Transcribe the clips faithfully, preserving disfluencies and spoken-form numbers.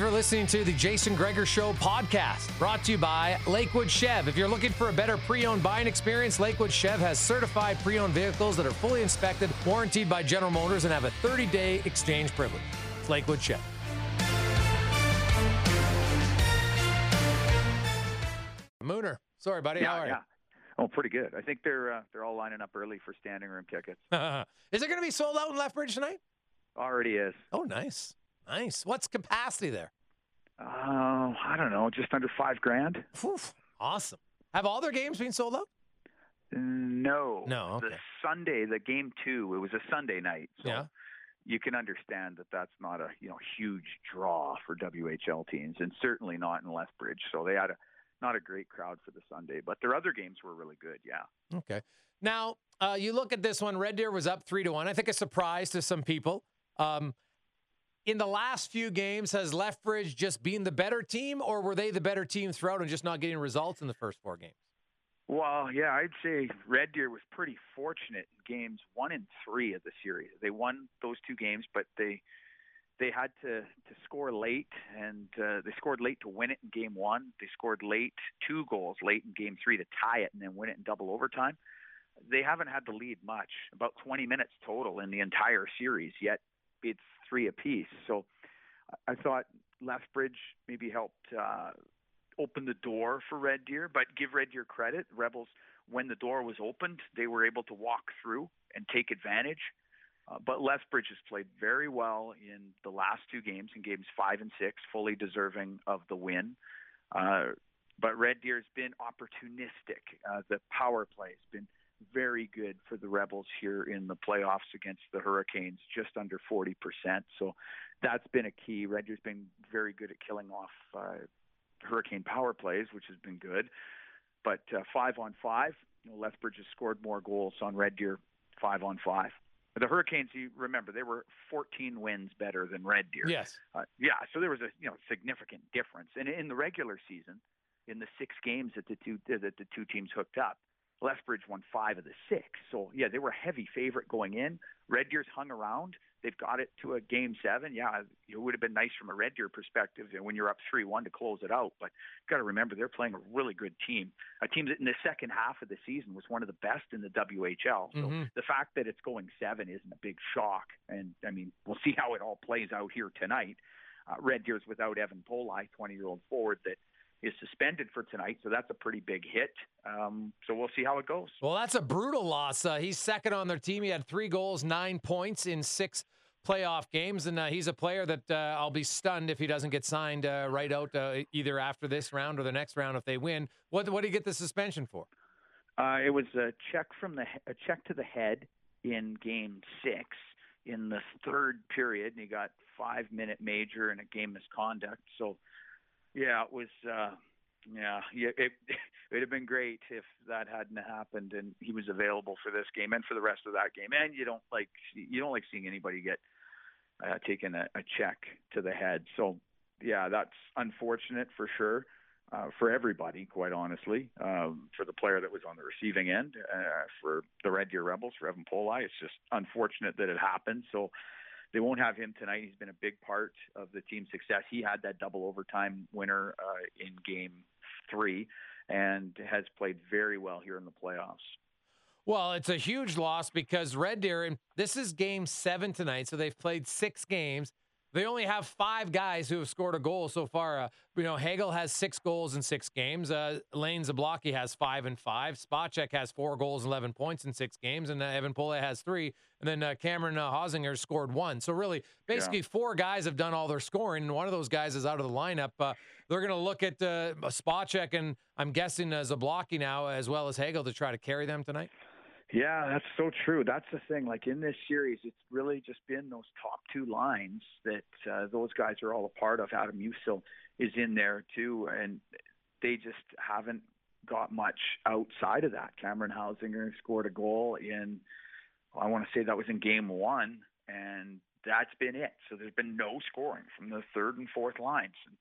for listening to the Jason Gregor Show podcast, brought to you by Lakewood Chev. If you're looking for a better pre-owned buying experience, Lakewood Chev has certified pre-owned vehicles that are fully inspected, warranted by General Motors, and have a thirty-day exchange privilege. It's Lakewood Chev. Mooner, sorry, buddy. Yeah, How are yeah. Oh, pretty good. I think they're uh, they're all lining up early for standing room tickets. you? Is it going to be sold out in Lethbridge tonight? Already is. Oh, nice. Nice. What's capacity there? Uh, I don't know, just under five grand. Whew, awesome. Have all their games been sold out? No. No, okay. The Sunday, the game two, it was a Sunday night. So Yeah. you can understand that that's not a you know huge draw for W H L teams, and certainly not in Lethbridge. So they had a not a great crowd for the Sunday, but their other games were really good. Yeah. Okay. Now, uh, you look at this one. Red Deer was up three to one. I think a surprise to some people. Um, in the last few games, has Lethbridge just been the better team, or were they the better team throughout and just not getting results in the first four games? Well, yeah, I'd say Red Deer was pretty fortunate in games one and three of the series. They won those two games, but they they had to, to score late, and uh, they scored late to win it in game one. They scored late, two goals late in game three to tie it and then win it in double overtime. They haven't had the lead much, about twenty minutes total in the entire series, yet it's three apiece. So I thought Lethbridge maybe helped uh, open the door for Red Deer, but give Red Deer credit. Rebels, when the door was opened, they were able to walk through and take advantage. Uh, but Lethbridge has played very well in the last two games, in games five and six, fully deserving of the win. Uh, but Red Deer has been opportunistic. Uh, the power play has been very good for the Rebels here in the playoffs against the Hurricanes, just under forty percent. So that's been a key. Red Deer's been very good at killing off uh, Hurricane power plays, which has been good. But uh, five on five, you know, Lethbridge has scored more goals on Red Deer five on five. The Hurricanes, you remember, they were fourteen wins better than Red Deer. Yes. Uh, yeah, so there was a you know significant difference. And in the regular season, in the six games that the two that the two teams hooked up, Lethbridge won five of the six. So, yeah, they were a heavy favorite going in. Red Deer's hung around. They've got it to a game seven. Yeah, it would have been nice from a Red Deer perspective when you're up three one to close it out. But you've got to remember, they're playing a really good team. A team that in the second half of the season was one of the best in the W H L. So Mm-hmm. the fact that it's going seven isn't a big shock. And, I mean, we'll see how it all plays out here tonight. Uh, Red Deer's without Evan Polai, twenty-year-old forward that is suspended for tonight, so that's a pretty big hit. Um, so we'll see how it goes. Well, that's a brutal loss. Uh, he's second on their team. He had three goals, nine points in six playoff games, and uh, he's a player that uh, I'll be stunned if he doesn't get signed uh, right out uh, either after this round or the next round if they win. What what did he get the suspension for? Uh, it was a check from the a check to the head in game six in the third period, and he got five minute major and a game misconduct. So. Yeah, it was. Uh, yeah, it, it would have been great if that hadn't happened and he was available for this game and for the rest of that game. And you don't like you don't like seeing anybody get uh, taken a, a check to the head. So yeah, that's unfortunate for sure uh, for everybody. Quite honestly, um, for the player that was on the receiving end, uh, for the Red Deer Rebels, for Evan Polai, it's just unfortunate that it happened. So. They won't have him tonight. He's been a big part of the team's success. He had that double overtime winner uh, in game three and has played very well here in the playoffs. Well, it's a huge loss because Red Deer, and this is game seven tonight, so they've played six games. They only have five guys who have scored a goal so far. Uh, you know, Hagel has six goals in six games. Uh, Lane Zablocki has five and five. Spacek has four goals, eleven points in six games, and uh, Evan Polay has three. And then uh, Cameron uh, Hosinger scored one. So really, basically, yeah. four guys have done all their scoring, and one of those guys is out of the lineup. Uh, they're going to look at uh, Spacek and I'm guessing uh, Zablocki now, as well as Hagel, to try to carry them tonight. Yeah, that's so true. That's the thing. Like in this series, it's really just been those top two lines that uh, those guys are all a part of. Adam Musil is in there too, and they just haven't got much outside of that. Cameron Hausinger scored a goal in, well, I want to say that was in game one, and that's been it. So there's been no scoring from the third and fourth lines. And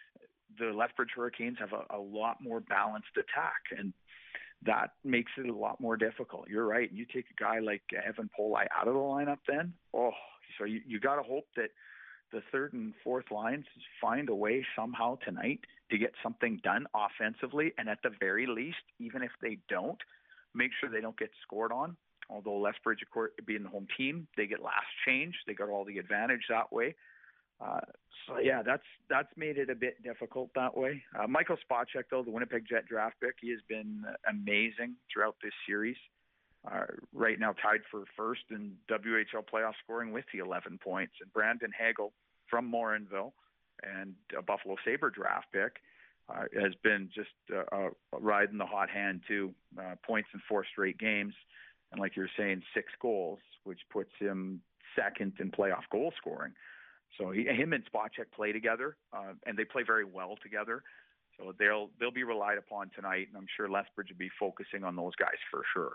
the Lethbridge Hurricanes have a, a lot more balanced attack, and that makes it a lot more difficult. You're right. You take a guy like Evan Polai out of the lineup then, oh, so you, you got to hope that the third and fourth lines find a way somehow tonight to get something done offensively, and at the very least, even if they don't, make sure they don't get scored on. Although Lethbridge, of course, being the home team, they get last change. They got all the advantage that way. Uh, so, yeah, that's that's made it a bit difficult that way. Uh, Michael Spacek, though, the Winnipeg Jet draft pick, he has been amazing throughout this series. Uh, right now tied for first in W H L playoff scoring with the eleven points. And Brandon Hagel from Morinville and a Buffalo Sabre draft pick uh, has been just uh, uh, riding the hot hand, too. Uh, points in four straight games. And like you're saying, six goals, which puts him second in playoff goal scoring. So he, him and Spacek play together, uh, and they play very well together. So they'll they'll be relied upon tonight, and I'm sure Lethbridge will be focusing on those guys for sure.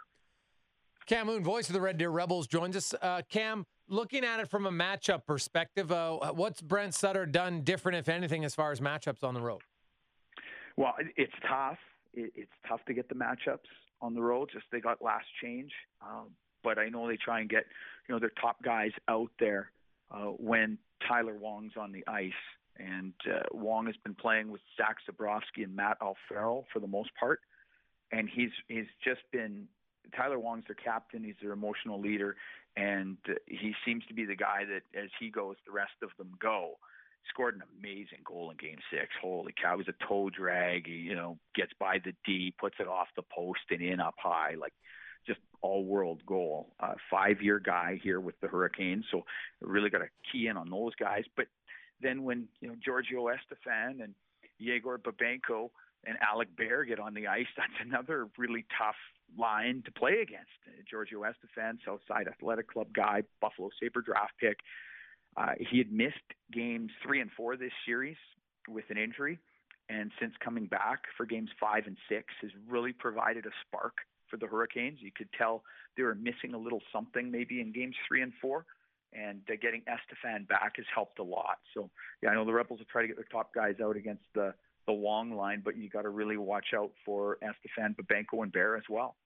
Cam Moon, voice of the Red Deer Rebels, joins us. Uh, Cam, looking at it from a matchup perspective, uh, what's Brent Sutter done different, if anything, as far as matchups on the road? Well, it's tough. It's tough to get the matchups on the road. Just they got last change, um, but I know they try and get you know their top guys out there uh, when Tyler Wong's on the ice. And uh, Wong has been playing with Zach Zabrowski and Matt Alfaro for the most part, and he's he's just been. Tyler Wong's their captain. He's their emotional leader, and uh, he seems to be the guy that, as he goes, the rest of them go. Scored an amazing goal in Game Six. Holy cow! It was a toe drag. He, you know, gets by the D, puts it off the post and in up high, like just all-world goal. Uh, five-year guy here with the Hurricanes, so really got to key in on those guys. But then when you know Giorgio Estefan and Yegor Babenko and Alec Bear get on the ice, that's another really tough line to play against. Uh, Giorgio Estefan, Southside Athletic Club guy, Buffalo Sabre draft pick. Uh, he had missed games three and four this series with an injury, and since coming back for games five and six has really provided a spark for the Hurricanes. You could tell they were missing a little something maybe in games three and four, and uh, getting Estefan back has helped a lot. So, yeah, I know the Rebels will try to get their top guys out against the the Wong line, but you got to really watch out for Estefan, Babenko, and Bear as well.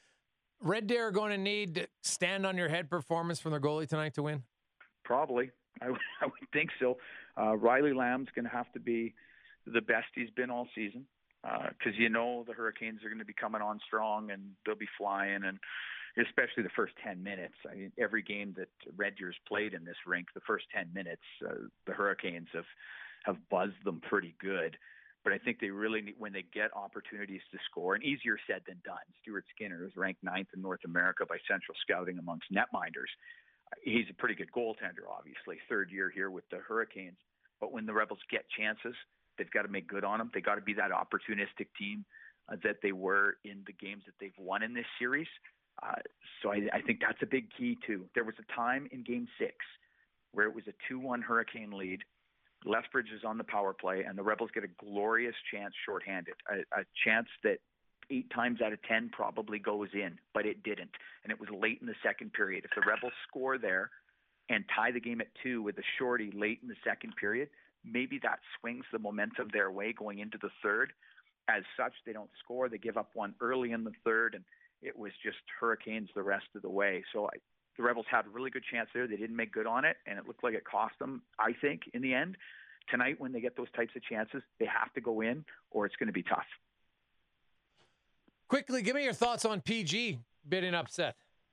Red Deer are going to need stand on your head performance from their goalie tonight to win? Probably. I, w- I would think so. Uh, Riley Lamb's going to have to be the best he's been all season because uh, you know the Hurricanes are going to be coming on strong and they'll be flying, and especially the first ten minutes. I mean, every game that Red Deer's played in this rink, the first ten minutes, uh, the Hurricanes have, have buzzed them pretty good. But I think they really need, when they get opportunities to score, and easier said than done. Stuart Skinner is ranked ninth in North America by Central Scouting amongst netminders. He's a pretty good goaltender, obviously, third year here with the Hurricanes. But when the Rebels get chances, they've got to make good on them. They got to be that opportunistic team uh, that they were in the games that they've won in this series. Uh, so I, I think that's a big key, too. There was a time in Game six where it was a two one Hurricane lead. Lethbridge is on the power play, and the Rebels get a glorious chance shorthanded, a, a chance that eight times out of ten probably goes in, but it didn't. And it was late in the second period. If the Rebels score there and tie the game at two with a shorty late in the second period, maybe that swings the momentum their way going into the third. As such, they don't score. They give up one early in the third, and it was just Hurricanes the rest of the way. So I, the Rebels had a really good chance there. They didn't make good on it, and it looked like it cost them, I think, in the end. Tonight, when they get those types of chances, they have to go in, or it's going to be tough. Quickly, give me your thoughts on P G bidding upset.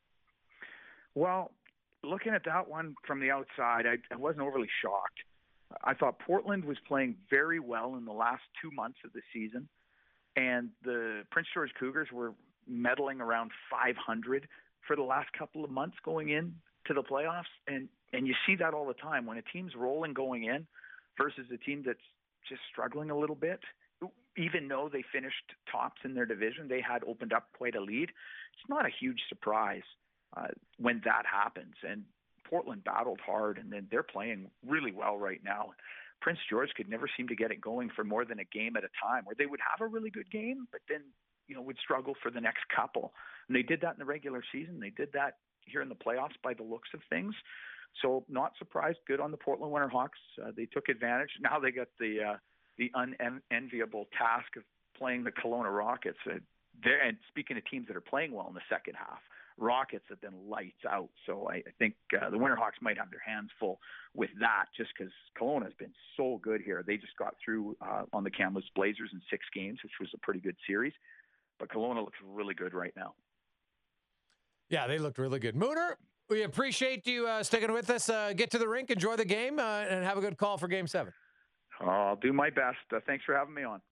Well, looking at that one from the outside, I, I wasn't overly shocked. I thought Portland was playing very well in the last two months of the season, and the Prince George Cougars were medaling around five hundred for the last couple of months going in to the playoffs. And, and you see that all the time when a team's rolling going in versus a team that's just struggling a little bit. Even though they finished tops in their division, they had opened up quite a lead. It's not a huge surprise uh, when that happens. And Portland battled hard, and then they're playing really well right now. Prince George could never seem to get it going for more than a game at a time, where they would have a really good game, but then you know would struggle for the next couple. And they did that in the regular season. They did that here in the playoffs by the looks of things. So not surprised. Good on the Portland Winterhawks. Uh, they took advantage. Now they got the uh, the unenviable task of playing the Kelowna Rockets. Uh, and speaking of teams that are playing well in the second half, Rockets have been lights out. So I, I think uh, the Winterhawks might have their hands full with that, just because Kelowna has been so good here. They just got through uh, on the Kamloops Blazers in six games, which was a pretty good series. But Kelowna looks really good right now. Yeah, they looked really good. Mooner, we appreciate you uh, sticking with us. Uh, get to the rink, enjoy the game, uh, and have a good call for Game seven. I'll do my best. Uh, thanks for having me on.